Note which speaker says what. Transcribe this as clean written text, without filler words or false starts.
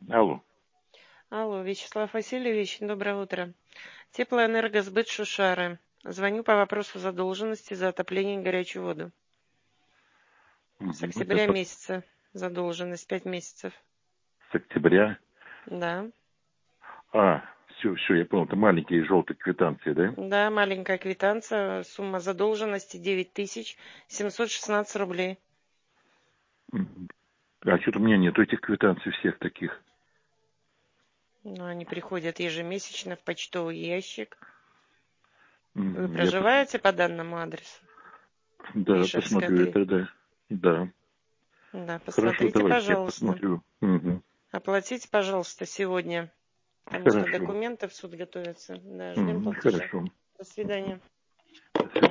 Speaker 1: Алло.
Speaker 2: Алло, Вячеслав Васильевич, доброе утро. Теплоэнергосбыт Шушары. Звоню по вопросу задолженности за отопление и горячую воду. С октября
Speaker 1: Это
Speaker 2: месяца задолженность, 5 месяцев.
Speaker 1: с октября.
Speaker 2: Да.
Speaker 1: Все, я понял. Это маленькие желтые квитанции, да?
Speaker 2: Да, маленькая квитанция, сумма задолженности 9716 рублей.
Speaker 1: Что-то у меня нету этих квитанций всех таких.
Speaker 2: Но они приходят ежемесячно в почтовый ящик. Вы
Speaker 1: Я
Speaker 2: проживаете по данному адресу?
Speaker 1: Да,
Speaker 2: Ришевская,
Speaker 1: посмотрю
Speaker 2: 3.
Speaker 1: это, да. Да.
Speaker 2: Да,
Speaker 1: Хорошо,
Speaker 2: посмотрите,
Speaker 1: давайте я
Speaker 2: пожалуйста.
Speaker 1: посмотрю. Мгм.
Speaker 2: Оплатите, пожалуйста, сегодня. Потому что
Speaker 1: Хорошо.
Speaker 2: документы в суд готовятся. Да, ждем платежа.
Speaker 1: Хорошо.
Speaker 2: До свидания.
Speaker 1: До свидания.